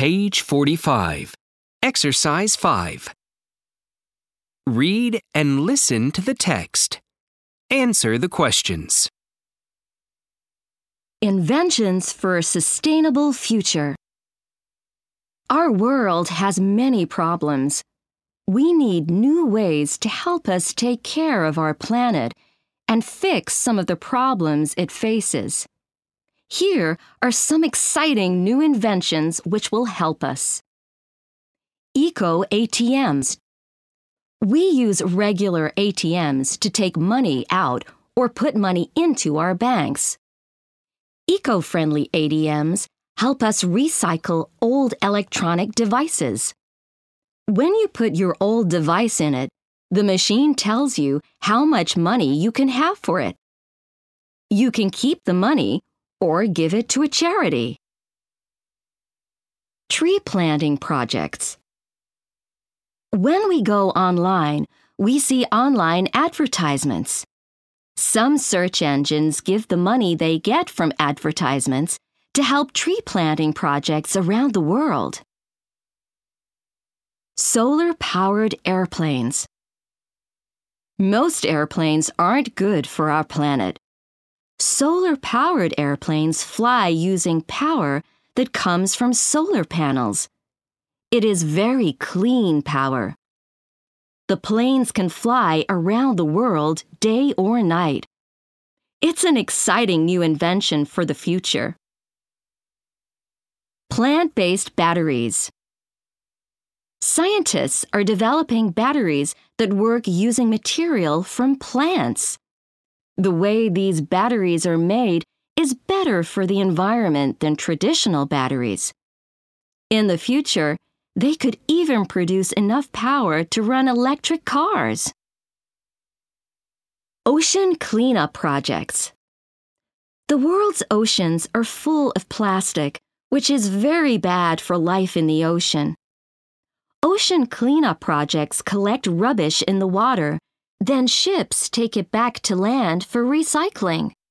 Page 45. Exercise 5. Read and listen to the text. Answer the questions. Inventions for a sustainable future. Our world has many problems. We need new ways to help us take care of our planet and fix some of the problems it faces. Here are some exciting new inventions which will help us. Eco ATMs. We use regular ATMs to take money out or put money into our banks. Eco-friendly ATMs help us recycle old electronic devices. When you put your old device in it, the machine tells you how much money you can have for it. You can keep the money or give it to a charity. Tree planting projects. When we go online, we see online advertisements. Some search engines give the money they get from advertisements to help tree planting projects around the world. Solar-powered airplanes. Most airplanes aren't good for our planet. Solar-powered airplanes fly using power that comes from solar panels. It is very clean power. The planes can fly around the world day or night. It's an exciting new invention for the future. Plant-based batteries. Scientists are developing batteries that work using material from plants. The way these batteries are made is better for the environment than traditional batteries. In the future, they could even produce enough power to run electric cars. Ocean cleanup projects. The world's oceans are full of plastic, which is very bad for life in the ocean. Ocean cleanup projects collect rubbish in the water, then ships take it back to land for recycling.